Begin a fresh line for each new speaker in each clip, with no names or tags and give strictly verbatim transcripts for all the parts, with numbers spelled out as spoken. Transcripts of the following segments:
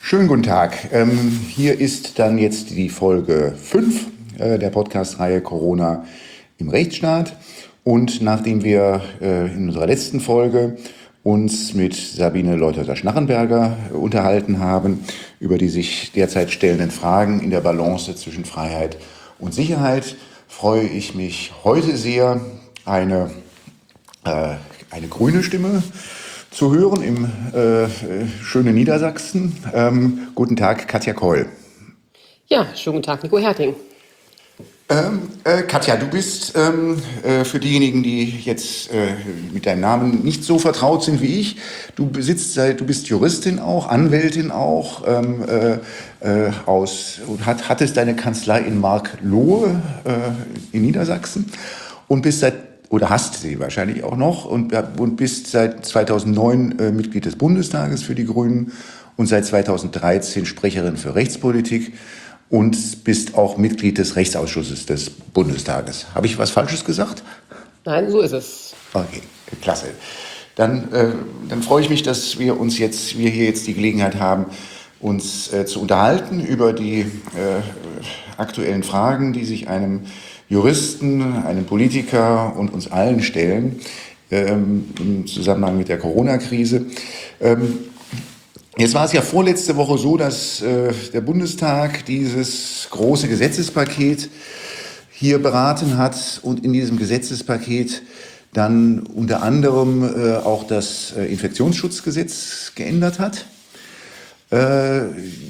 Schönen guten Tag. Ähm, hier ist dann jetzt die Folge fünf äh, der Podcast-Reihe Corona im Rechtsstaat. Und nachdem wir äh, in unserer letzten Folge uns mit Sabine Leutherer-Schnarrenberger äh, unterhalten haben über die sich derzeit stellenden Fragen in der Balance zwischen Freiheit und Sicherheit, freue ich mich heute sehr, eine, äh, eine grüne Stimme zu hören im äh, schönen Niedersachsen. Ähm, guten Tag, Katja Keul.
Ja, schönen guten Tag, Nico Herting.
Ähm, äh, Katja, du bist ähm, äh, für diejenigen, die jetzt äh, mit deinem Namen nicht so vertraut sind wie ich, du besitzt seit, du bist Juristin auch, Anwältin auch, ähm, äh, äh, aus, hat, hattest deine Kanzlei in Marklohe äh, in Niedersachsen und bist seit oder hast sie wahrscheinlich auch noch und, und bist seit zweitausendneun äh, Mitglied des Bundestages für die Grünen und seit zweitausenddreizehn Sprecherin für Rechtspolitik und bist auch Mitglied des Rechtsausschusses des Bundestages. Habe ich was Falsches gesagt?
Nein, so ist es.
Okay, klasse. Dann, äh, dann freue ich mich, dass wir uns jetzt, wir hier jetzt die Gelegenheit haben, uns äh, zu unterhalten über die äh, aktuellen Fragen, die sich einem Juristen, einem Politiker und uns allen stellen ähm, im Zusammenhang mit der Corona-Krise. Ähm, jetzt war es ja vorletzte Woche so, dass äh, der Bundestag dieses große Gesetzespaket hier beraten hat und in diesem Gesetzespaket dann unter anderem äh, auch das äh, Infektionsschutzgesetz geändert hat. Äh,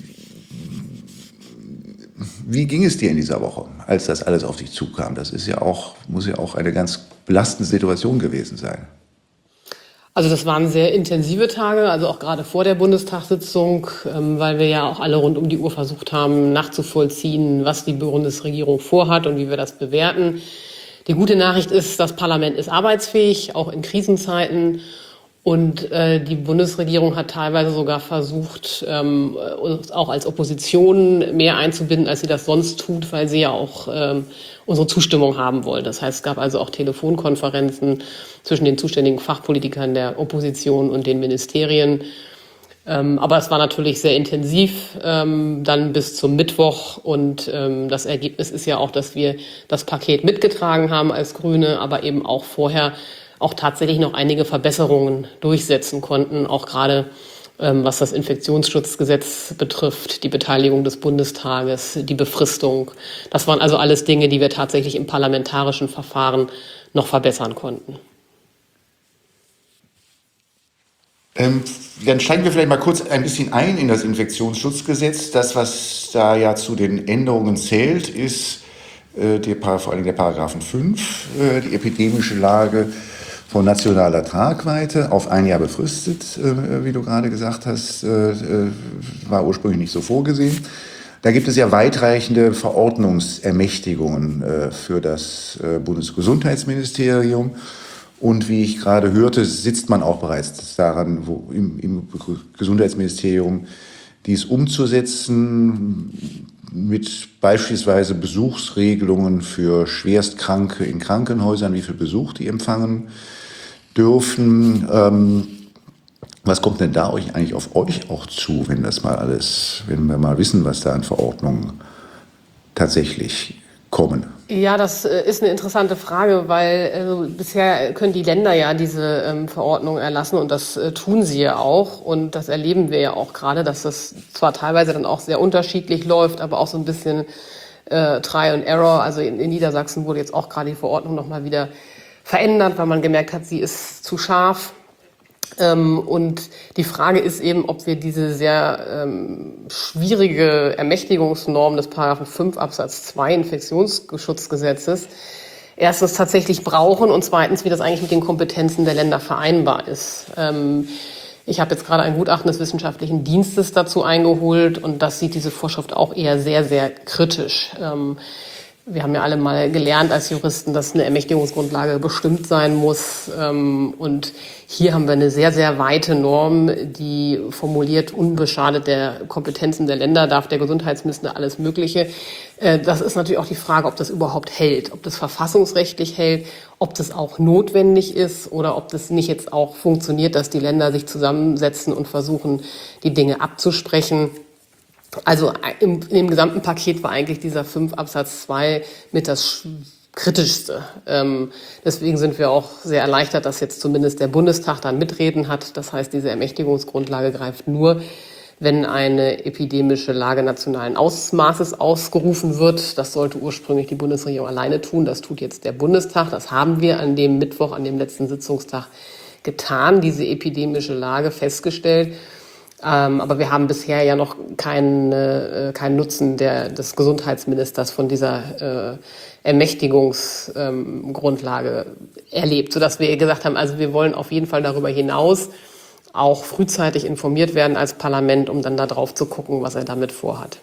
Wie ging es dir in dieser Woche, als das alles auf dich zukam? Das ist ja auch, muss ja auch eine ganz belastende Situation gewesen sein.
Also das waren sehr intensive Tage, also auch gerade vor der Bundestagssitzung, ähm, weil wir ja auch alle rund um die Uhr versucht haben, nachzuvollziehen, was die Bundesregierung vorhat und wie wir das bewerten. Die gute Nachricht ist, das Parlament ist arbeitsfähig, auch in Krisenzeiten. Und äh, die Bundesregierung hat teilweise sogar versucht, ähm, uns auch als Opposition mehr einzubinden, als sie das sonst tut, weil sie ja auch ähm, unsere Zustimmung haben wollen. Das heißt, es gab also auch Telefonkonferenzen zwischen den zuständigen Fachpolitikern der Opposition und den Ministerien. Ähm, aber es war natürlich sehr intensiv, ähm, dann bis zum Mittwoch. Und ähm, das Ergebnis ist ja auch, dass wir das Paket mitgetragen haben als Grüne, aber eben auch vorher auch tatsächlich noch einige Verbesserungen durchsetzen konnten, auch gerade ähm, was das Infektionsschutzgesetz betrifft, die Beteiligung des Bundestages, die Befristung. Das waren also alles Dinge, die wir tatsächlich im parlamentarischen Verfahren noch verbessern konnten.
Ähm, dann steigen wir vielleicht mal kurz ein bisschen ein in das Infektionsschutzgesetz. Das, was da ja zu den Änderungen zählt, ist äh, die, vor allem der Paragraphen fünf, äh, die epidemische Lage von nationaler Tragweite auf ein Jahr befristet, äh, wie du gerade gesagt hast, äh, war ursprünglich nicht so vorgesehen. Da gibt es ja weitreichende Verordnungsermächtigungen äh, für das äh, Bundesgesundheitsministerium. Und wie ich gerade hörte, sitzt man auch bereits daran, wo im, im Gesundheitsministerium dies umzusetzen, mit beispielsweise Besuchsregelungen für Schwerstkranke in Krankenhäusern, wie viel Besuch die empfangen dürfen. Ähm, was kommt denn da euch eigentlich auf euch auch zu, wenn das mal alles, wenn wir mal wissen, was da an Verordnungen tatsächlich kommen?
Ja, das äh, ist eine interessante Frage, weil äh, bisher können die Länder ja diese ähm, Verordnung erlassen und das äh, tun sie ja auch. Und das erleben wir ja auch gerade, dass das zwar teilweise dann auch sehr unterschiedlich läuft, aber auch so ein bisschen äh, Try and Error. Also in, in Niedersachsen wurde jetzt auch gerade die Verordnung nochmal wieder verändert, weil man gemerkt hat, sie ist zu scharf. Ähm, und die Frage ist eben, ob wir diese sehr ähm, schwierige Ermächtigungsnorm des Paragraphen fünf Absatz zwei Infektionsschutzgesetzes erstens tatsächlich brauchen und zweitens, wie das eigentlich mit den Kompetenzen der Länder vereinbar ist. Ähm, ich habe jetzt gerade ein Gutachten des Wissenschaftlichen Dienstes dazu eingeholt und das sieht diese Vorschrift auch eher sehr, sehr kritisch. Ähm, Wir haben ja alle mal gelernt als Juristen, dass eine Ermächtigungsgrundlage bestimmt sein muss. Und hier haben wir eine sehr, sehr weite Norm, die formuliert, unbeschadet der Kompetenzen der Länder darf der Gesundheitsminister alles Mögliche. Das ist natürlich auch die Frage, ob das überhaupt hält, ob das verfassungsrechtlich hält, ob das auch notwendig ist oder ob das nicht jetzt auch funktioniert, dass die Länder sich zusammensetzen und versuchen, die Dinge abzusprechen. Also im, im gesamten Paket war eigentlich dieser fünf Absatz zwei mit das kritischste. Ähm, deswegen sind wir auch sehr erleichtert, dass jetzt zumindest der Bundestag dann Mitreden hat. Das heißt, diese Ermächtigungsgrundlage greift nur, wenn eine epidemische Lage nationalen Ausmaßes ausgerufen wird. Das sollte ursprünglich die Bundesregierung alleine tun. Das tut jetzt der Bundestag. Das haben wir an dem Mittwoch, an dem letzten Sitzungstag getan, diese epidemische Lage festgestellt. Ähm, aber wir haben bisher ja noch keinen, äh, keinen Nutzen der, des Gesundheitsministers von dieser äh, Ermächtigungsgrundlage ähm, erlebt, sodass wir gesagt haben, also wir wollen auf jeden Fall darüber hinaus auch frühzeitig informiert werden als Parlament, um dann da drauf zu gucken, was er damit vorhat.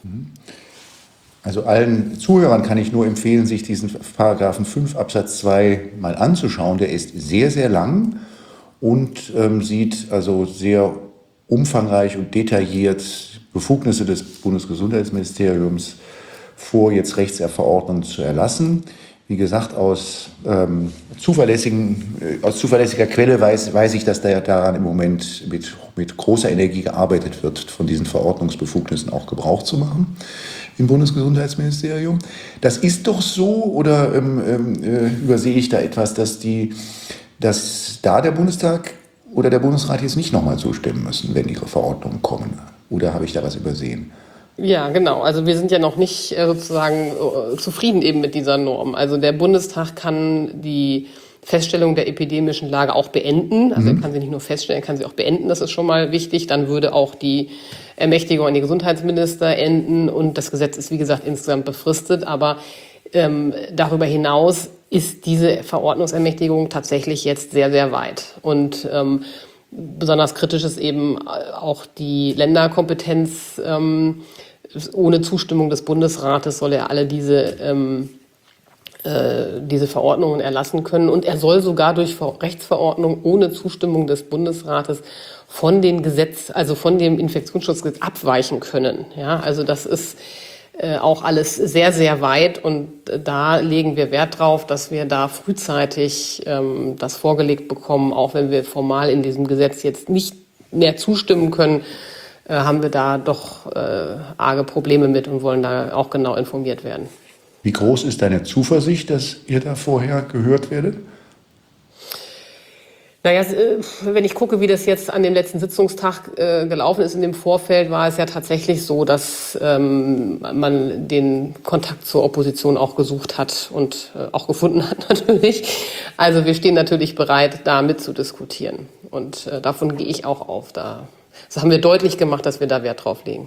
Also allen Zuhörern kann ich nur empfehlen, sich diesen Paragraphen fünf Absatz zwei mal anzuschauen. Der ist sehr, sehr lang und ähm, sieht also sehr umfangreich und detailliert Befugnisse des Bundesgesundheitsministeriums vor, jetzt Rechtsverordnungen zu erlassen. Wie gesagt, aus, ähm, zuverlässigen, äh, aus zuverlässiger Quelle weiß, weiß ich, dass da daran im Moment mit, mit großer Energie gearbeitet wird, von diesen Verordnungsbefugnissen auch Gebrauch zu machen im Bundesgesundheitsministerium. Das ist doch so, oder ähm, äh, übersehe ich da etwas, dass, die, dass da der Bundestag oder der Bundesrat jetzt nicht nochmal zustimmen müssen, wenn ihre Verordnungen kommen? Oder habe ich da was übersehen?
Ja, genau. Also wir sind ja noch nicht äh, sozusagen äh, zufrieden eben mit dieser Norm. Also der Bundestag kann die Feststellung der epidemischen Lage auch beenden. Also mhm. er kann sie nicht nur feststellen, er kann sie auch beenden. Das ist schon mal wichtig. Dann würde auch die Ermächtigung an die Gesundheitsminister enden. Und das Gesetz ist, wie gesagt, insgesamt befristet. Aber ähm, darüber hinaus ist diese Verordnungsermächtigung tatsächlich jetzt sehr, sehr weit. Und ähm, besonders kritisch ist eben auch die Länderkompetenz. Ähm, ohne Zustimmung des Bundesrates soll er alle diese, ähm, äh, diese Verordnungen erlassen können. Und er soll sogar durch Rechtsverordnung ohne Zustimmung des Bundesrates von den Gesetz, also von dem Infektionsschutzgesetz abweichen können. Ja, also das ist äh, auch alles sehr, sehr weit. Und äh, da legen wir Wert drauf, dass wir da frühzeitig ähm, das vorgelegt bekommen, auch wenn wir formal in diesem Gesetz jetzt nicht mehr zustimmen können, äh, haben wir da doch äh, arge Probleme mit und wollen da auch genau informiert werden.
Wie groß ist deine Zuversicht, dass ihr da vorher gehört werdet?
Naja, wenn ich gucke, wie das jetzt an dem letzten Sitzungstag äh, gelaufen ist in dem Vorfeld, war es ja tatsächlich so, dass ähm, man den Kontakt zur Opposition auch gesucht hat und äh, auch gefunden hat natürlich. Also wir stehen natürlich bereit, da mitzudiskutieren. Und äh, davon gehe ich auch auf. Da, das haben wir deutlich gemacht, dass wir da Wert drauf legen.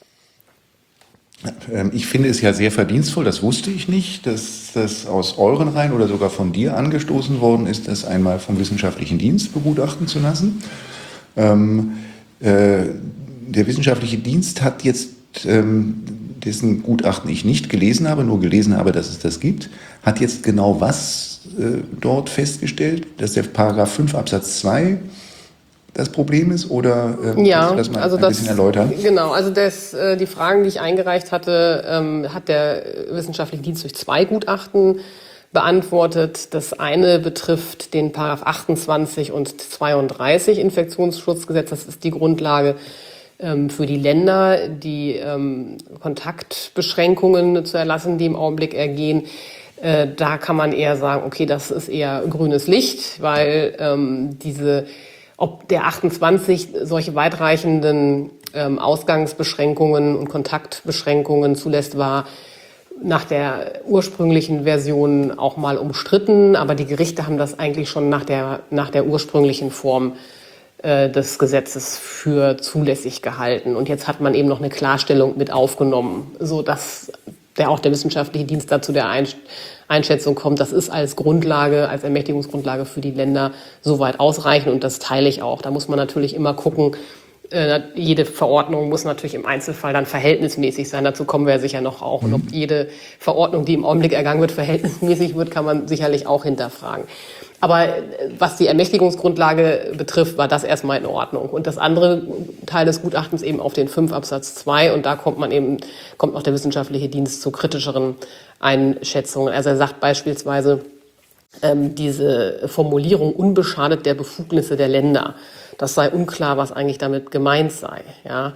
Ich finde es ja sehr verdienstvoll, das wusste ich nicht, dass das aus euren Reihen oder sogar von dir angestoßen worden ist, das einmal vom Wissenschaftlichen Dienst begutachten zu lassen. Ähm, äh, der Wissenschaftliche Dienst hat jetzt, ähm, dessen Gutachten ich nicht gelesen habe, nur gelesen habe, dass es das gibt, hat jetzt genau was äh, dort festgestellt, dass der Paragraph fünf Absatz zwei das Problem ist, oder ähm,
ja,
kannst du das mal
also
ein
das,
bisschen erläutern?
Genau, also das, äh, die Fragen, die ich eingereicht hatte, ähm, hat der Wissenschaftliche Dienst durch zwei Gutachten beantwortet. Das eine betrifft den Paragraph achtundzwanzig und zweiunddreißig Infektionsschutzgesetz. Das ist die Grundlage ähm, für die Länder, die ähm, Kontaktbeschränkungen zu erlassen, die im Augenblick ergehen. Äh, da kann man eher sagen, okay, das ist eher grünes Licht, weil ähm, diese Ob der achtundzwanzig solche weitreichenden ähm, Ausgangsbeschränkungen und Kontaktbeschränkungen zulässt, war nach der ursprünglichen Version auch mal umstritten. Aber die Gerichte haben das eigentlich schon nach der, nach der ursprünglichen Form äh, des Gesetzes für zulässig gehalten. Und jetzt hat man eben noch eine Klarstellung mit aufgenommen, so dass der auch der Wissenschaftliche Dienst dazu der Einschätzung kommt, das ist als Grundlage, als Ermächtigungsgrundlage für die Länder soweit ausreichend, und das teile ich auch. Da muss man natürlich immer gucken, äh, jede Verordnung muss natürlich im Einzelfall dann verhältnismäßig sein, dazu kommen wir ja sicher noch auch. Und ob jede Verordnung, die im Augenblick ergangen wird, verhältnismäßig wird, kann man sicherlich auch hinterfragen. Aber was die Ermächtigungsgrundlage betrifft, war das erstmal in Ordnung. Und das andere Teil des Gutachtens eben auf den fünf Absatz zwei. Und da kommt man eben, kommt auch der Wissenschaftliche Dienst zu kritischeren Einschätzungen. Also er sagt beispielsweise, ähm, diese Formulierung unbeschadet der Befugnisse der Länder, das sei unklar, was eigentlich damit gemeint sei. Ja.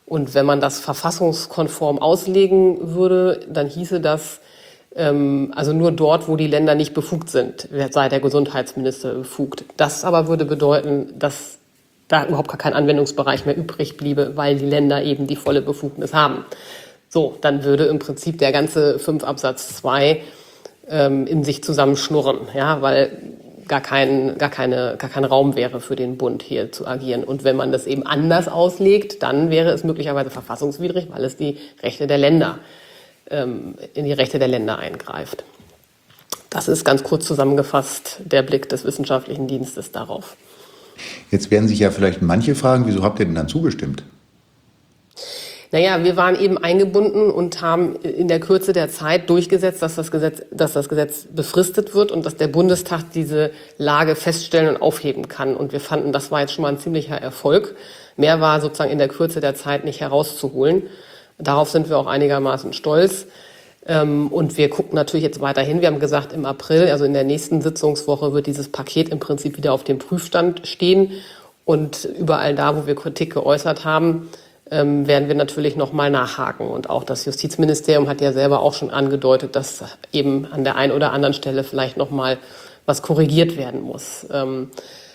Und wenn man das verfassungskonform auslegen würde, dann hieße das, ähm, also nur dort, wo die Länder nicht befugt sind, sei der Gesundheitsminister befugt. Das aber würde bedeuten, dass da überhaupt gar kein Anwendungsbereich mehr übrig bliebe, weil die Länder eben die volle Befugnis haben. So, dann würde im Prinzip der ganze fünf Absatz zwei ähm, in sich zusammenschnurren, ja, weil gar kein, gar keine, gar kein Raum wäre für den Bund hier zu agieren. Und wenn man das eben anders auslegt, dann wäre es möglicherweise verfassungswidrig, weil es die Rechte der Länder, ähm, in die Rechte der Länder eingreift. Das ist ganz kurz zusammengefasst der Blick des Wissenschaftlichen Dienstes darauf.
Jetzt werden sich ja vielleicht manche fragen, wieso habt ihr denn dann zugestimmt?
Naja, wir waren eben eingebunden und haben in der Kürze der Zeit durchgesetzt, dass das Gesetz, dass das Gesetz befristet wird und dass der Bundestag diese Lage feststellen und aufheben kann. Und wir fanden, das war jetzt schon mal ein ziemlicher Erfolg. Mehr war sozusagen in der Kürze der Zeit nicht herauszuholen. Darauf sind wir auch einigermaßen stolz. Und wir gucken natürlich jetzt weiterhin. Wir haben gesagt, im April, also in der nächsten Sitzungswoche, wird dieses Paket im Prinzip wieder auf dem Prüfstand stehen. Und überall da, wo wir Kritik geäußert haben, Ähm, werden wir natürlich noch mal nachhaken. Und auch das Justizministerium hat ja selber auch schon angedeutet, dass eben an der einen oder anderen Stelle vielleicht noch mal was korrigiert werden muss. Ähm,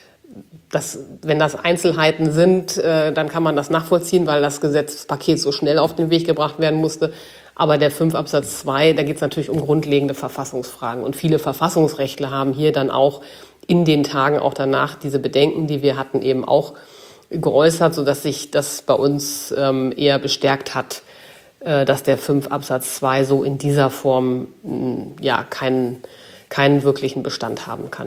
das, wenn das Einzelheiten sind, äh, dann kann man das nachvollziehen, weil das Gesetzespaket so schnell auf den Weg gebracht werden musste. Aber der fünf Absatz zwei, da geht es natürlich um grundlegende Verfassungsfragen. Und viele Verfassungsrechtler haben hier dann auch in den Tagen auch danach diese Bedenken, die wir hatten, eben auch geäußert, sodass sich das bei uns ähm, eher bestärkt hat, äh, dass der fünf Absatz zwei so in dieser Form mh, ja, keinen, keinen wirklichen Bestand haben kann.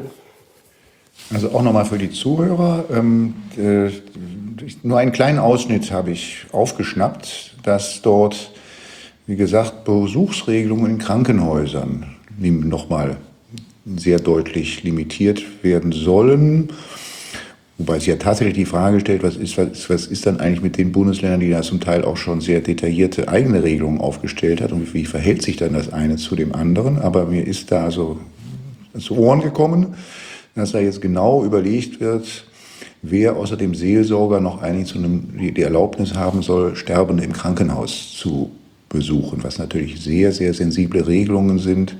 Also auch nochmal für die Zuhörer, ähm, äh, nur einen kleinen Ausschnitt habe ich aufgeschnappt, dass dort, wie gesagt, Besuchsregelungen in Krankenhäusern nochmal sehr deutlich limitiert werden sollen. Wobei sich ja tatsächlich die Frage stellt, was ist, was, was ist dann eigentlich mit den Bundesländern, die da zum Teil auch schon sehr detaillierte eigene Regelungen aufgestellt hat und wie verhält sich dann das eine zu dem anderen. Aber mir ist da also zu Ohren gekommen, dass da jetzt genau überlegt wird, wer außer dem Seelsorger noch eigentlich zu einem, die Erlaubnis haben soll, Sterbende im Krankenhaus zu besuchen, was natürlich sehr, sehr sensible Regelungen sind.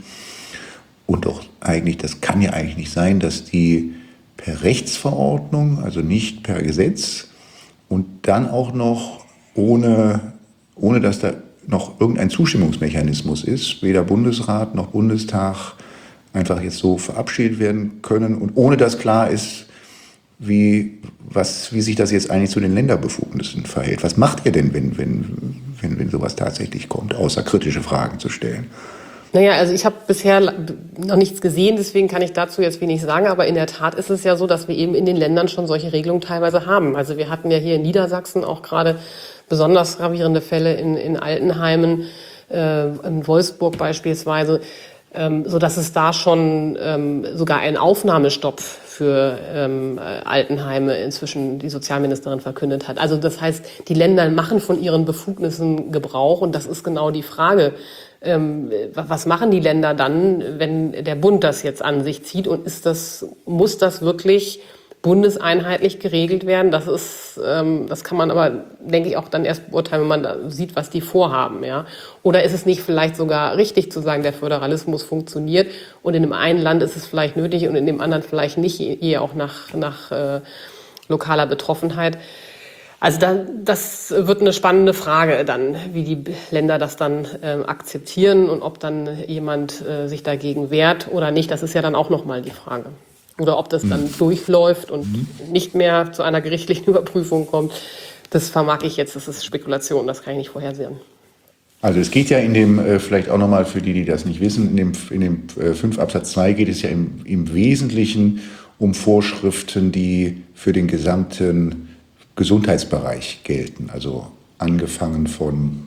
Und doch eigentlich, das kann ja eigentlich nicht sein, dass die per Rechtsverordnung, also nicht per Gesetz und dann auch noch ohne, ohne dass da noch irgendein Zustimmungsmechanismus ist, weder Bundesrat noch Bundestag einfach jetzt so verabschiedet werden können und ohne dass klar ist, wie, was, wie sich das jetzt eigentlich zu den Länderbefugnissen verhält. Was macht ihr denn, wenn, wenn, wenn, wenn sowas tatsächlich kommt, außer kritische Fragen zu stellen?
Naja, also ich habe bisher noch nichts gesehen, deswegen kann ich dazu jetzt wenig sagen. Aber in der Tat ist es ja so, dass wir eben in den Ländern schon solche Regelungen teilweise haben. Also wir hatten ja hier in Niedersachsen auch gerade besonders gravierende Fälle in, in Altenheimen, äh, in Wolfsburg beispielsweise, ähm, so dass es da schon ähm, sogar einen Aufnahmestopp für ähm, Altenheime inzwischen die Sozialministerin verkündet hat. Also das heißt, die Länder machen von ihren Befugnissen Gebrauch und das ist genau die Frage. Ähm, was machen die Länder dann, wenn der Bund das jetzt an sich zieht? Und ist das, muss das wirklich bundeseinheitlich geregelt werden? Das ist, ähm, das kann man aber, denke ich, auch dann erst beurteilen, wenn man da sieht, was die vorhaben, ja. Oder ist es nicht vielleicht sogar richtig zu sagen, der Föderalismus funktioniert und in dem einen Land ist es vielleicht nötig und in dem anderen vielleicht nicht, je auch nach, nach äh, lokaler Betroffenheit. Also da, das wird eine spannende Frage dann, wie die Länder das dann äh, akzeptieren und ob dann jemand äh, sich dagegen wehrt oder nicht. Das ist ja dann auch nochmal die Frage. Oder ob das mhm. dann durchläuft und mhm. nicht mehr zu einer gerichtlichen Überprüfung kommt. Das vermag ich jetzt, das ist Spekulation, das kann ich nicht vorhersehen.
Also es geht ja in dem, äh, vielleicht auch nochmal für die, die das nicht wissen, in dem, in dem äh, fünf Absatz zwei geht es ja im, im Wesentlichen um Vorschriften, die für den gesamten Gesundheitsbereich gelten, also angefangen von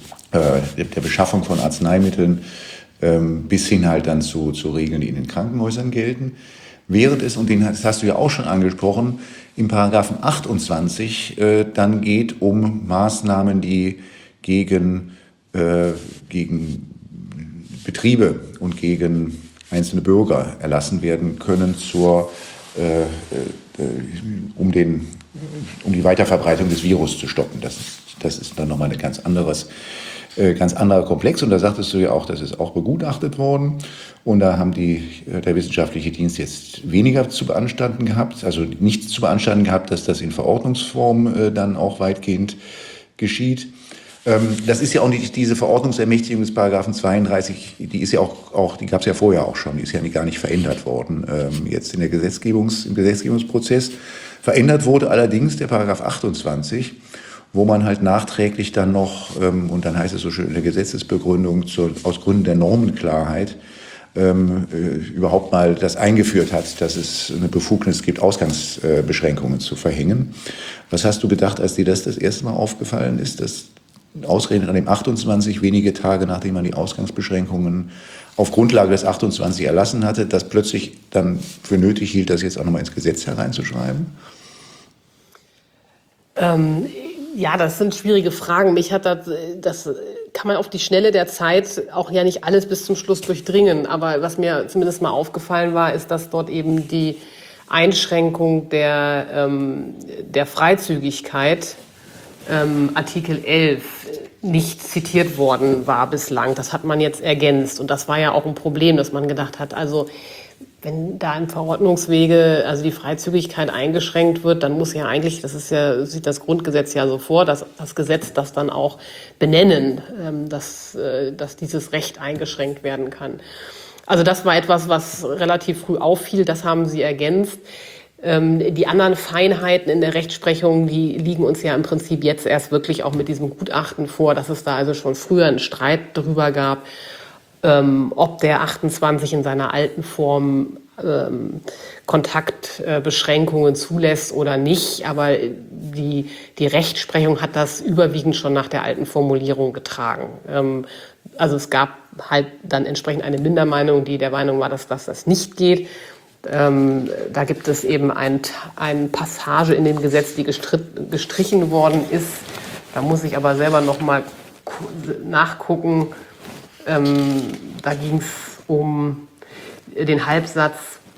äh, der Beschaffung von Arzneimitteln ähm, bis hin halt dann zu, zu Regeln, die in den Krankenhäusern gelten. Während es, und den, das hast du ja auch schon angesprochen, im Paragraphen achtundzwanzig äh, dann geht um Maßnahmen, die gegen, äh, gegen Betriebe und gegen einzelne Bürger erlassen werden können, zur, äh, äh, um, den, um die Weiterverbreitung des Virus zu stoppen. Das ist Das ist dann nochmal ein ganz anderes, äh, ganz anderer Komplex. Und da sagtest du ja auch, das ist auch begutachtet worden. Und da haben die, der wissenschaftliche Dienst jetzt weniger zu beanstanden gehabt, also nichts zu beanstanden gehabt, dass das in Verordnungsform äh, dann auch weitgehend geschieht. Ähm, das ist ja auch nicht diese Verordnungsermächtigung des Paragraphen zweiunddreißig, die ist ja auch, auch die gab es ja vorher auch schon, die ist ja gar nicht verändert worden, ähm, jetzt in der Gesetzgebungs, im Gesetzgebungsprozess. Verändert wurde allerdings der Paragraph achtundzwanzig, wo man halt nachträglich dann noch, ähm, und dann heißt es so schön in der Gesetzesbegründung, zur, aus Gründen der Normenklarheit, ähm, äh, überhaupt mal das eingeführt hat, dass es eine Befugnis gibt, Ausgangsbeschränkungen äh, zu verhängen. Was hast du gedacht, als dir das das erste Mal aufgefallen ist, dass ausgerechnet an dem achtundzwanzig, wenige Tage nachdem man die Ausgangsbeschränkungen auf Grundlage des achtundzwanzig erlassen hatte, das plötzlich dann für nötig hielt, das jetzt auch nochmal ins Gesetz hereinzuschreiben?
Ähm, ja, das sind schwierige Fragen. Mich hat das, das kann man auf die Schnelle der Zeit auch ja nicht alles bis zum Schluss durchdringen. Aber was mir zumindest mal aufgefallen war, ist, dass dort eben die Einschränkung der, ähm, der Freizügigkeit, ähm, Artikel elf, nicht zitiert worden war bislang. Das hat man jetzt ergänzt. Und das war ja auch ein Problem, dass man gedacht hat, also wenn da im Verordnungswege also die Freizügigkeit eingeschränkt wird, dann muss ja eigentlich, das ist ja, sieht das Grundgesetz ja so vor, dass das Gesetz das dann auch benennen, dass, dass dieses Recht eingeschränkt werden kann. Also das war etwas, was relativ früh auffiel, das haben Sie ergänzt. Die anderen Feinheiten in der Rechtsprechung, die liegen uns ja im Prinzip jetzt erst wirklich auch mit diesem Gutachten vor, dass es da also schon früher einen Streit darüber gab, Ähm, ob der achtundzwanzig in seiner alten Form ähm, Kontaktbeschränkungen äh, zulässt oder nicht. Aber die, die Rechtsprechung hat das überwiegend schon nach der alten Formulierung getragen. Ähm, also es gab halt dann entsprechend eine Mindermeinung, die der Meinung war, dass, dass das nicht geht. Ähm, da gibt es eben ein, eine Passage in dem Gesetz, die gestritt, gestrichen worden ist. Da muss ich aber selber noch mal nachgucken. Ähm, da ging es um den Halbsatz,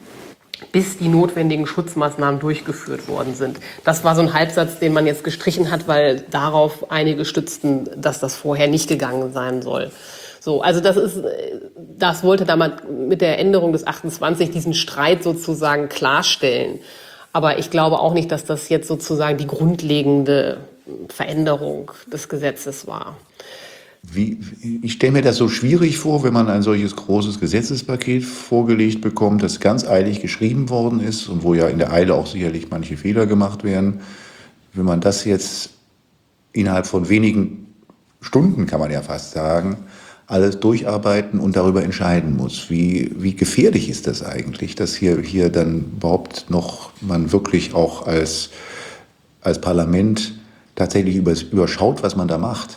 bis die notwendigen Schutzmaßnahmen durchgeführt worden sind. Das war so ein Halbsatz, den man jetzt gestrichen hat, weil darauf einige stützten, dass das vorher nicht gegangen sein soll. So, also das ist, das wollte damals mit der Änderung des achtundzwanzig diesen Streit sozusagen klarstellen. Aber ich glaube auch nicht, dass das jetzt sozusagen die grundlegende Veränderung des Gesetzes war.
Wie, ich stelle mir das so schwierig vor, wenn man ein solches großes Gesetzespaket vorgelegt bekommt, das ganz eilig geschrieben worden ist und wo ja in der Eile auch sicherlich manche Fehler gemacht werden. Wenn man das jetzt innerhalb von wenigen Stunden, kann man ja fast sagen, alles durcharbeiten und darüber entscheiden muss. Wie, wie gefährlich ist das eigentlich, dass hier, hier dann überhaupt noch man wirklich auch als, als Parlament tatsächlich überschaut, was man da macht?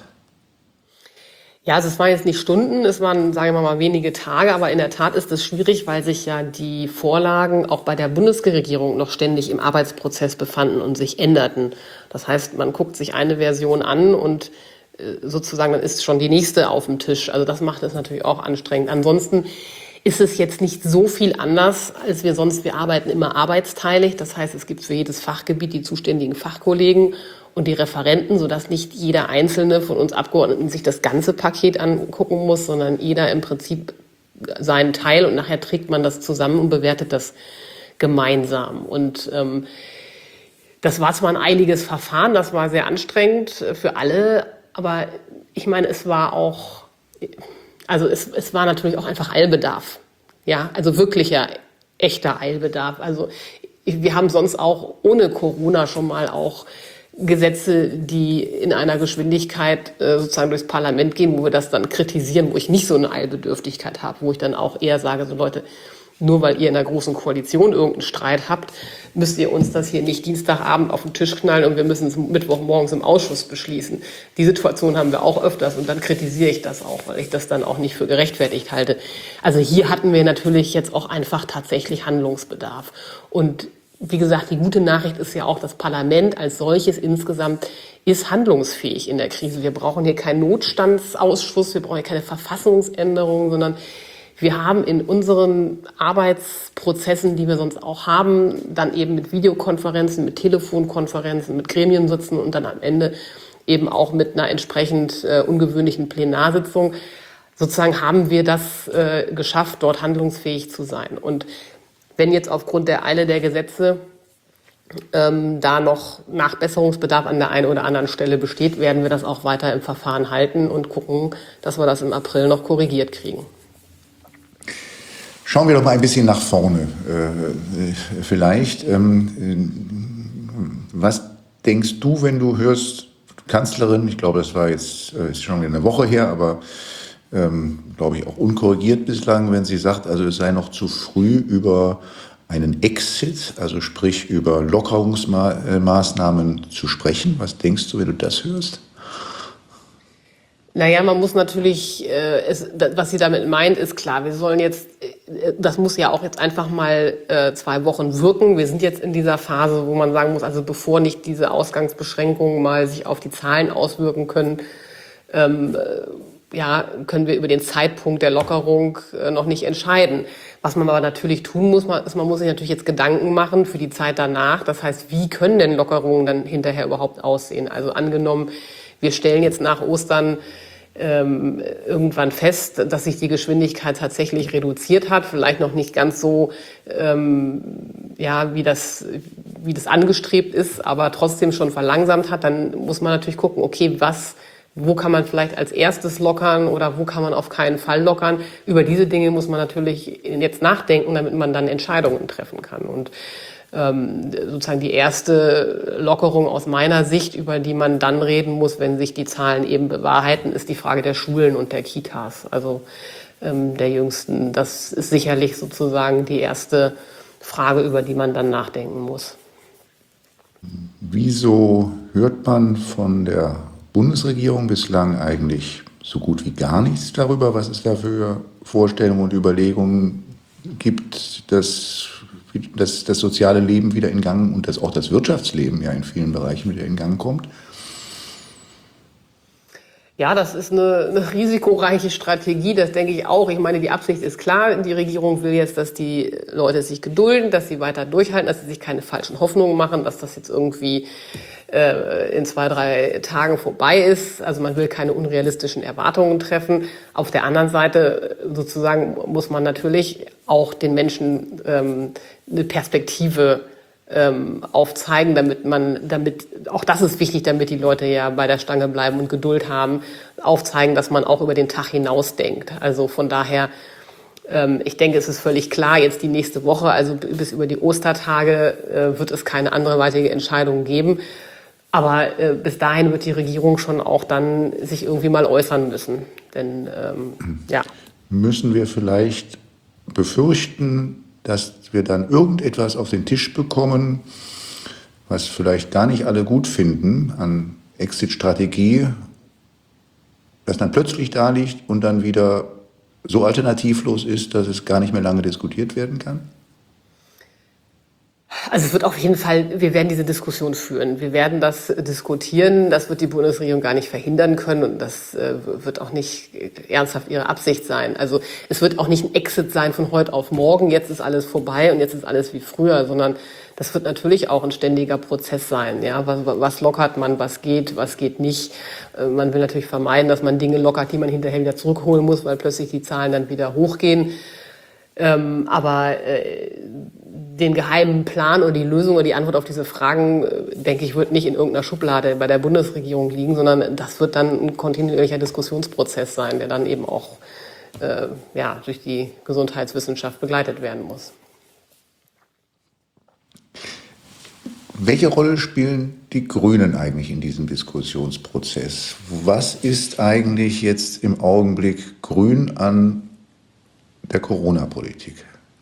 Ja, also es waren jetzt nicht Stunden, es waren, sagen wir mal, wenige Tage, aber in der Tat ist es schwierig, weil sich ja die Vorlagen auch bei der Bundesregierung noch ständig im Arbeitsprozess befanden und sich änderten. Das heißt, man guckt sich eine Version an und sozusagen dann ist schon die nächste auf dem Tisch. Also das macht es natürlich auch anstrengend. Ansonsten ist es jetzt nicht so viel anders, als wir sonst, wir arbeiten immer arbeitsteilig. Das heißt, es gibt für jedes Fachgebiet die zuständigen Fachkollegen und die Referenten, sodass nicht jeder Einzelne von uns Abgeordneten sich das ganze Paket angucken muss, sondern jeder im Prinzip seinen Teil und nachher trägt man das zusammen und bewertet das gemeinsam. Und ähm, das war zwar ein eiliges Verfahren, das war sehr anstrengend für alle, aber ich meine, es war auch, also es, es war natürlich auch einfach Eilbedarf. Ja, also wirklicher, echter Eilbedarf. Also wir haben sonst auch ohne Corona schon mal auch Gesetze, die in einer Geschwindigkeit äh, sozusagen durchs Parlament gehen, wo wir das dann kritisieren, wo ich nicht so eine Eilbedürftigkeit habe, wo ich dann auch eher sage, so Leute, nur weil ihr in einer großen Koalition irgendeinen Streit habt, müsst ihr uns das hier nicht Dienstagabend auf den Tisch knallen und wir müssen es Mittwochmorgens im Ausschuss beschließen. Die Situation haben wir auch öfters und dann kritisiere ich das auch, weil ich das dann auch nicht für gerechtfertigt halte. Also hier hatten wir natürlich jetzt auch einfach tatsächlich Handlungsbedarf. Und wie gesagt, die gute Nachricht ist ja auch, das Parlament als solches insgesamt ist handlungsfähig in der Krise. Wir brauchen hier keinen Notstandsausschuss, wir brauchen hier keine Verfassungsänderung, sondern wir haben in unseren Arbeitsprozessen, die wir sonst auch haben, dann eben mit Videokonferenzen, mit Telefonkonferenzen, mit Gremiensitzen und dann am Ende eben auch mit einer entsprechend äh, ungewöhnlichen Plenarsitzung, sozusagen haben wir das äh, geschafft, dort handlungsfähig zu sein. Und wenn jetzt aufgrund der Eile der Gesetze ähm, da noch Nachbesserungsbedarf an der einen oder anderen Stelle besteht, werden wir das auch weiter im Verfahren halten und gucken, dass wir das im April noch korrigiert kriegen.
Schauen wir doch mal ein bisschen nach vorne äh, vielleicht. Ähm, was denkst du, wenn du hörst, Kanzlerin, ich glaube, das war jetzt äh, ist schon eine Woche her, aber ähm, glaube ich auch unkorrigiert bislang, wenn sie sagt, also es sei noch zu früh über einen Exit, also sprich über Lockerungsmaßnahmen zu sprechen. Was denkst du, wenn du das hörst?
Naja, man muss natürlich, äh, es, was sie damit meint, ist klar, wir sollen jetzt, äh, das muss ja auch jetzt einfach mal äh, zwei Wochen wirken. Wir sind jetzt in dieser Phase, wo man sagen muss, also bevor nicht diese Ausgangsbeschränkungen mal sich auf die Zahlen auswirken können, ähm, äh, ja, können wir über den Zeitpunkt der Lockerung äh, noch nicht entscheiden. Was man aber natürlich tun muss, ist, man muss sich natürlich jetzt Gedanken machen für die Zeit danach. Das heißt, wie können denn Lockerungen dann hinterher überhaupt aussehen? Also angenommen, wir stellen jetzt nach Ostern ähm, irgendwann fest, dass sich die Geschwindigkeit tatsächlich reduziert hat, vielleicht noch nicht ganz so, ähm, ja, wie das, wie das angestrebt ist, aber trotzdem schon verlangsamt hat, dann muss man natürlich gucken, okay, was wo kann man vielleicht als erstes lockern oder wo kann man auf keinen Fall lockern. Über diese Dinge muss man natürlich jetzt nachdenken, damit man dann Entscheidungen treffen kann. Und ähm, sozusagen die erste Lockerung aus meiner Sicht, über die man dann reden muss, wenn sich die Zahlen eben bewahrheiten, ist die Frage der Schulen und der Kitas, also ähm, der Jüngsten. Das ist sicherlich sozusagen die erste Frage, über die man dann nachdenken muss.
Wieso hört man von der Bundesregierung bislang eigentlich so gut wie gar nichts darüber, was es da für Vorstellungen und Überlegungen gibt, dass, dass das soziale Leben wieder in Gang und dass auch das Wirtschaftsleben ja in vielen Bereichen wieder in Gang kommt?
Ja, das ist eine, eine risikoreiche Strategie, das denke ich auch. Ich meine, die Absicht ist klar, die Regierung will jetzt, dass die Leute sich gedulden, dass sie weiter durchhalten, dass sie sich keine falschen Hoffnungen machen, dass das jetzt irgendwie äh, in zwei, drei Tagen vorbei ist. Also man will keine unrealistischen Erwartungen treffen. Auf der anderen Seite sozusagen muss man natürlich auch den Menschen ähm, eine Perspektive Ähm, aufzeigen, damit man, damit, auch das ist wichtig, damit die Leute ja bei der Stange bleiben und Geduld haben, aufzeigen, dass man auch über den Tag hinaus denkt. Also von daher, ähm, ich denke, es ist völlig klar, jetzt die nächste Woche, also bis über die Ostertage, äh, wird es keine anderweitige Entscheidung geben. Aber äh, bis dahin wird die Regierung schon auch dann sich irgendwie mal äußern müssen. Denn, ähm, ja.
Müssen wir vielleicht befürchten, dass wir dann irgendetwas auf den Tisch bekommen, was vielleicht gar nicht alle gut finden an Exit-Strategie, das dann plötzlich da liegt und dann wieder so alternativlos ist, dass es gar nicht mehr lange diskutiert werden kann?
Also es wird auf jeden Fall, wir werden diese Diskussion führen. Wir werden das diskutieren. Das wird die Bundesregierung gar nicht verhindern können und das äh, wird auch nicht ernsthaft ihre Absicht sein. Also es wird auch nicht ein Exit sein von heute auf morgen. Jetzt ist alles vorbei und jetzt ist alles wie früher, sondern das wird natürlich auch ein ständiger Prozess sein. Ja, was, was lockert man, was geht, was geht nicht. Äh, man will natürlich vermeiden, dass man Dinge lockert, die man hinterher wieder zurückholen muss, weil plötzlich die Zahlen dann wieder hochgehen. Ähm, aber äh, den geheimen Plan oder die Lösung oder die Antwort auf diese Fragen, äh, denke ich, wird nicht in irgendeiner Schublade bei der Bundesregierung liegen, sondern das wird dann ein kontinuierlicher Diskussionsprozess sein, der dann eben auch äh, ja, durch die Gesundheitswissenschaft begleitet werden muss.
Welche Rolle spielen die Grünen eigentlich in diesem Diskussionsprozess? Was ist eigentlich jetzt im Augenblick grün an der Corona-Politik?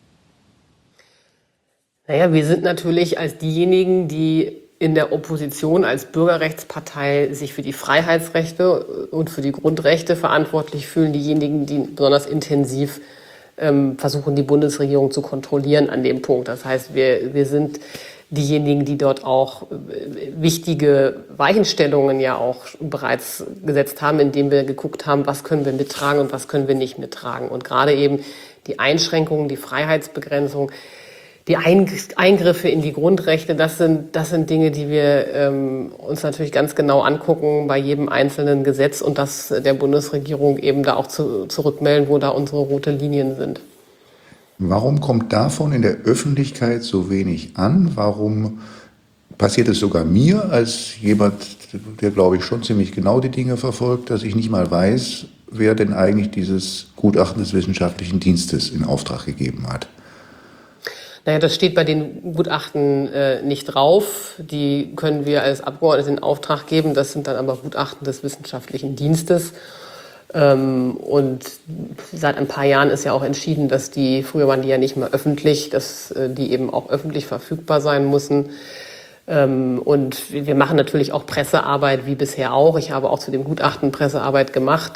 Naja, wir sind natürlich als diejenigen, die in der Opposition als Bürgerrechtspartei sich für die Freiheitsrechte und für die Grundrechte verantwortlich fühlen, diejenigen, die besonders intensiv ähm, versuchen, die Bundesregierung zu kontrollieren an dem Punkt. Das heißt, wir, wir sind diejenigen, die dort auch wichtige Weichenstellungen ja auch bereits gesetzt haben, indem wir geguckt haben, was können wir mittragen und was können wir nicht mittragen. Und gerade eben die Einschränkungen, die Freiheitsbegrenzung, die Eingriffe in die Grundrechte, das sind, das sind Dinge, die wir ähm, uns natürlich ganz genau angucken bei jedem einzelnen Gesetz und das der Bundesregierung eben da auch zu, zurückmelden, wo da unsere rote Linien sind.
Warum kommt davon in der Öffentlichkeit so wenig an? Warum passiert es sogar mir als jemand, der, glaube ich, schon ziemlich genau die Dinge verfolgt, dass ich nicht mal weiß, wer denn eigentlich dieses Gutachten des Wissenschaftlichen Dienstes in Auftrag gegeben hat?
Naja, das steht bei den Gutachten äh, nicht drauf. Die können wir als Abgeordnete in Auftrag geben. Das sind dann aber Gutachten des Wissenschaftlichen Dienstes. Ähm, und seit ein paar Jahren ist ja auch entschieden, dass die, früher waren die ja nicht mehr öffentlich, dass äh, die eben auch öffentlich verfügbar sein müssen. Ähm, und wir machen natürlich auch Pressearbeit wie bisher auch. Ich habe auch zu dem Gutachten Pressearbeit gemacht.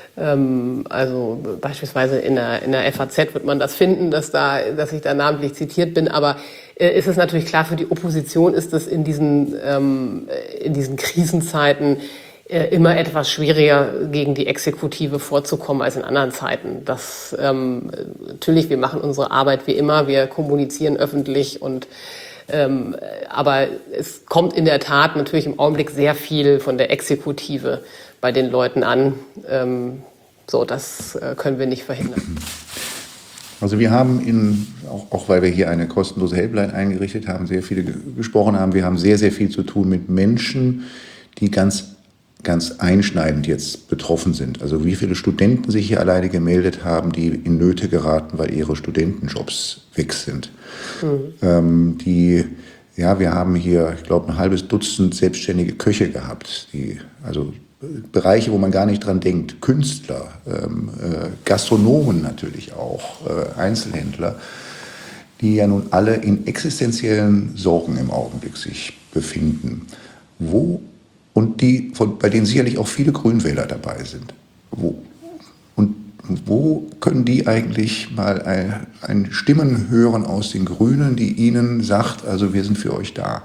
Also beispielsweise in der, in der F A Z wird man das finden, dass, da, dass ich da namentlich zitiert bin. Aber äh, ist es natürlich klar, für die Opposition ist es in diesen, ähm, in diesen Krisenzeiten äh, immer etwas schwieriger, gegen die Exekutive vorzukommen als in anderen Zeiten. Das, ähm, natürlich, wir machen unsere Arbeit wie immer, wir kommunizieren öffentlich und ähm, aber es kommt in der Tat natürlich im Augenblick sehr viel von der Exekutive bei den Leuten an. Ähm, so, das äh, können wir nicht verhindern.
Also wir haben, in, auch, auch weil wir hier eine kostenlose Helpline eingerichtet haben, sehr viele ge- gesprochen haben, wir haben sehr, sehr viel zu tun mit Menschen, die ganz, ganz einschneidend jetzt betroffen sind. Also wie viele Studenten sich hier alleine gemeldet haben, die in Nöte geraten, weil ihre Studentenjobs weg sind. Mhm. Ähm, die... Ja, wir haben hier, ich glaube, ein halbes Dutzend selbstständige Köche gehabt, die, also Bereiche, wo man gar nicht dran denkt, Künstler, ähm, äh, Gastronomen natürlich auch, äh, Einzelhändler, die ja nun alle in existenziellen Sorgen im Augenblick sich befinden. Wo, und die, von, bei denen sicherlich auch viele Grünwähler dabei sind. Wo, und wo können die eigentlich mal ein, ein Stimmen hören aus den Grünen, die ihnen sagt, also wir sind für euch da?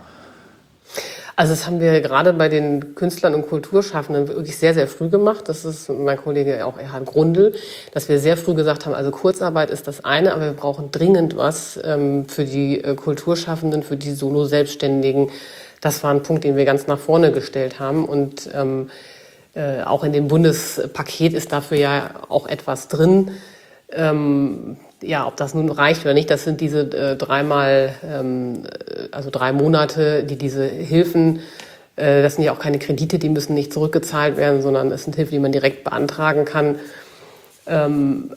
Also das haben wir gerade bei den Künstlern und Kulturschaffenden wirklich sehr, sehr früh gemacht. Das ist mein Kollege auch Erhard Grundl, dass wir sehr früh gesagt haben, also Kurzarbeit ist das eine, aber wir brauchen dringend was ähm, für die äh, Kulturschaffenden, für die Solo-Selbstständigen. Das war ein Punkt, den wir ganz nach vorne gestellt haben und ähm, Äh, auch in dem Bundespaket ist dafür ja auch etwas drin. Ähm, ja, ob das nun reicht oder nicht, das sind diese äh, dreimal, ähm, also drei Monate, die diese Hilfen, äh, das sind ja auch keine Kredite, die müssen nicht zurückgezahlt werden, sondern es sind Hilfen, die man direkt beantragen kann. Ähm,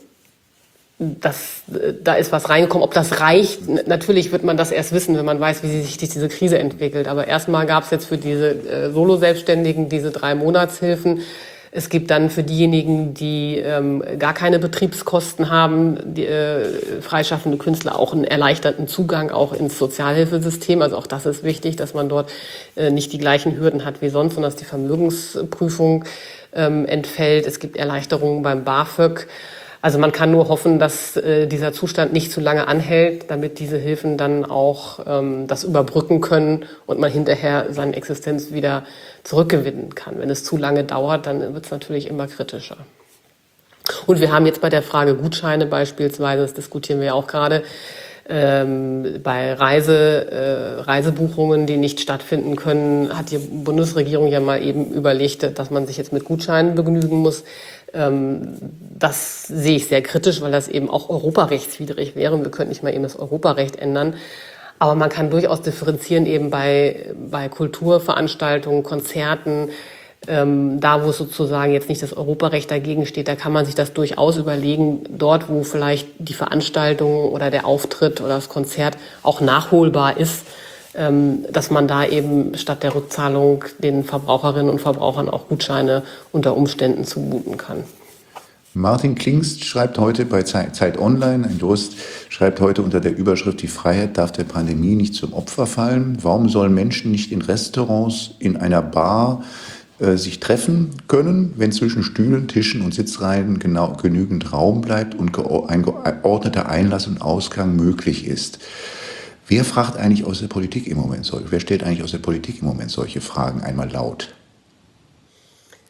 Das, da ist was reingekommen. Ob das reicht, natürlich wird man das erst wissen, wenn man weiß, wie sich diese Krise entwickelt. Aber erstmal gab es jetzt für diese äh, Solo-Selbstständigen diese drei Monatshilfen. Es gibt dann für diejenigen, die ähm, gar keine Betriebskosten haben, die äh, freischaffende Künstler auch einen erleichterten Zugang auch ins Sozialhilfesystem. Also auch das ist wichtig, dass man dort äh, nicht die gleichen Hürden hat wie sonst, sondern dass die Vermögensprüfung ähm, entfällt. Es gibt Erleichterungen beim BAföG. Also man kann nur hoffen, dass äh, dieser Zustand nicht zu lange anhält, damit diese Hilfen dann auch ähm, das überbrücken können und man hinterher seine Existenz wieder zurückgewinnen kann. Wenn es zu lange dauert, dann wird es natürlich immer kritischer. Und wir haben jetzt bei der Frage Gutscheine beispielsweise, das diskutieren wir ja auch gerade, ähm, bei Reise, äh, Reisebuchungen, die nicht stattfinden können, hat die Bundesregierung ja mal eben überlegt, dass man sich jetzt mit Gutscheinen begnügen muss. Ähm, das sehe ich sehr kritisch, weil das eben auch europarechtswidrig wäre. Wir könnten nicht mal eben das Europarecht ändern. Aber man kann durchaus differenzieren eben bei, bei Kulturveranstaltungen, Konzerten, ähm, da wo sozusagen jetzt nicht das Europarecht dagegen steht, da kann man sich das durchaus überlegen, dort wo vielleicht die Veranstaltung oder der Auftritt oder das Konzert auch nachholbar ist, ähm, dass man da eben statt der Rückzahlung den Verbraucherinnen und Verbrauchern auch Gutscheine unter Umständen zumuten kann.
Martin Klingst schreibt heute bei Zeit Online, ein Jurist, schreibt heute unter der Überschrift: Die Freiheit darf der Pandemie nicht zum Opfer fallen. Warum sollen Menschen nicht in Restaurants, in einer Bar äh, sich treffen können, wenn zwischen Stühlen, Tischen und Sitzreihen genau, genügend Raum bleibt und ein geordneter Einlass und Ausgang möglich ist? Wer fragt eigentlich aus der Politik im Moment solche? Wer stellt eigentlich aus der Politik im Moment solche Fragen einmal laut?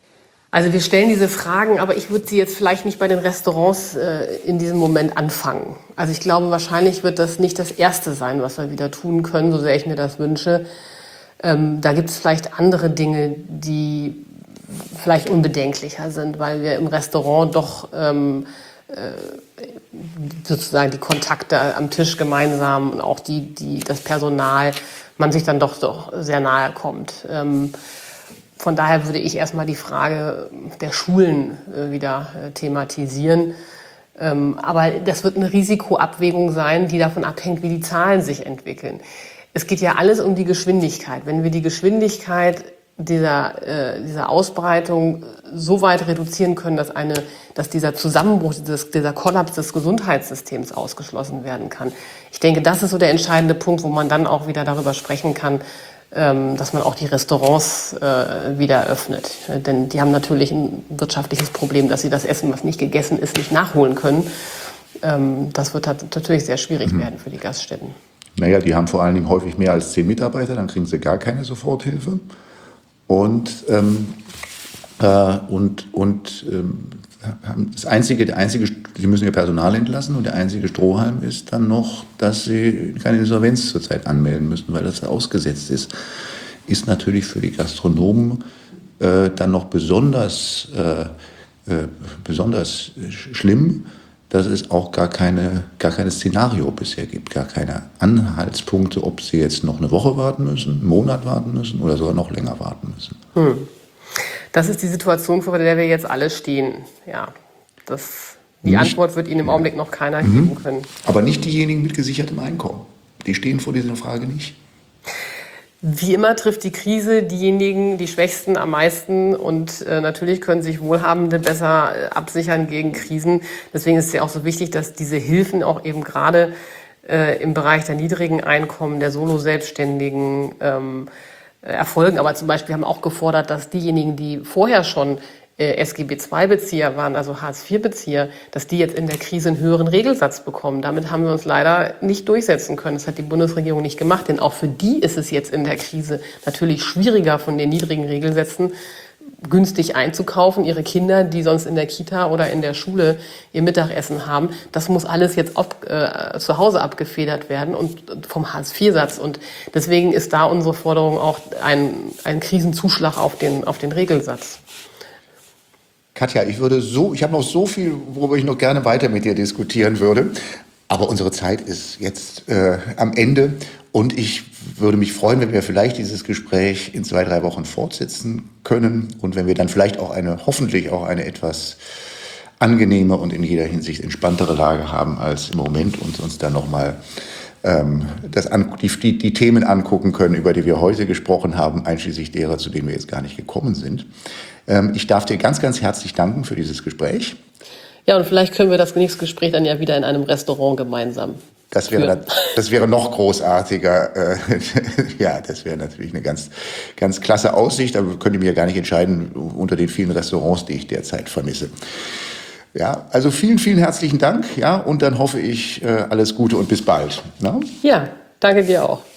Also wir stellen diese Fragen, aber ich würde sie jetzt vielleicht nicht bei den Restaurants äh, in diesem Moment anfangen. Also ich glaube, wahrscheinlich wird das nicht das Erste sein, was wir wieder tun können, so sehr ich mir das wünsche. Ähm, da gibt es vielleicht andere Dinge, die vielleicht unbedenklicher sind, weil wir im Restaurant doch ähm, äh, sozusagen die Kontakte am Tisch gemeinsam und auch die, die, das Personal, man sich dann doch, doch sehr nahe kommt. Ähm, Von daher würde ich erstmal die Frage der Schulen äh, wieder äh, thematisieren. Ähm, aber das wird eine Risikoabwägung sein, die davon abhängt, wie die Zahlen sich entwickeln. Es geht ja alles um die Geschwindigkeit. Wenn wir die Geschwindigkeit dieser, äh, dieser Ausbreitung so weit reduzieren können, dass, eine, dass dieser Zusammenbruch, dieses, dieser Kollaps des Gesundheitssystems ausgeschlossen werden kann. Ich denke, das ist so der entscheidende Punkt, wo man dann auch wieder darüber sprechen kann, dass man auch die Restaurants äh, wieder öffnet. Denn die haben natürlich ein wirtschaftliches Problem, dass sie das Essen, was nicht gegessen ist, nicht nachholen können. Ähm, das wird halt natürlich sehr schwierig mhm. werden für die Gaststätten.
Naja, die haben vor allen Dingen häufig mehr als zehn Mitarbeiter, dann kriegen sie gar keine Soforthilfe. Und, ähm, äh, und, und ähm, das einzige, der einzige, sie müssen ihr Personal entlassen und der einzige Strohhalm ist dann noch, dass sie keine Insolvenz zurzeit anmelden müssen, weil das ausgesetzt ist. Ist natürlich für die Gastronomen äh, dann noch besonders, äh, äh, besonders schlimm, dass es auch gar keine, gar kein Szenario bisher gibt, gar keine Anhaltspunkte, ob sie jetzt noch eine Woche warten müssen, einen Monat warten müssen oder sogar noch länger warten müssen.
Hm. Das ist die Situation, vor der wir jetzt alle stehen. Ja, das, die nicht, Antwort wird Ihnen im Augenblick noch keiner mhm. geben können.
Aber nicht diejenigen mit gesichertem Einkommen. Die stehen vor dieser Frage nicht.
Wie immer trifft die Krise diejenigen, die Schwächsten am meisten. Und äh, natürlich können sich Wohlhabende besser äh, absichern gegen Krisen. Deswegen ist es ja auch so wichtig, dass diese Hilfen auch eben gerade äh, im Bereich der niedrigen Einkommen, der Solo-Selbstständigen, ähm, erfolgen. Aber zum Beispiel haben auch gefordert, dass diejenigen, die vorher schon äh, S G B zwei Bezieher waren, also Hartz vier Bezieher, dass die jetzt in der Krise einen höheren Regelsatz bekommen. Damit haben wir uns leider nicht durchsetzen können. Das hat die Bundesregierung nicht gemacht, denn auch für die ist es jetzt in der Krise natürlich schwieriger, von den niedrigen Regelsätzen günstig einzukaufen. Ihre Kinder, die sonst in der Kita oder in der Schule ihr Mittagessen haben, das muss alles jetzt ab, äh, zu Hause abgefedert werden und vom Hartz vier Satz. Und deswegen ist da unsere Forderung auch ein, ein Krisenzuschlag auf den, auf den Regelsatz.
Katja, ich würde so, ich habe noch so viel, worüber ich noch gerne weiter mit dir diskutieren würde. Aber unsere Zeit ist jetzt äh, am Ende und ich würde mich freuen, wenn wir vielleicht dieses Gespräch in zwei, drei Wochen fortsetzen können und wenn wir dann vielleicht auch eine, hoffentlich auch eine etwas angenehme und in jeder Hinsicht entspanntere Lage haben als im Moment und uns dann nochmal ähm, das an, die, die, die Themen angucken können, über die wir heute gesprochen haben, einschließlich derer, zu denen wir jetzt gar nicht gekommen sind. Ähm, ich darf dir ganz, ganz herzlich danken für dieses Gespräch.
Ja, und vielleicht können wir das nächste Gespräch dann ja wieder in einem Restaurant gemeinsam
Das wäre, dann, das wäre noch großartiger. Ja, das wäre natürlich eine ganz, ganz klasse Aussicht. Aber könnte ich mir gar nicht entscheiden unter den vielen Restaurants, die ich derzeit vermisse. Ja, also vielen, vielen herzlichen Dank. Ja, und dann hoffe ich alles Gute und bis bald. Na?
Ja, danke dir auch.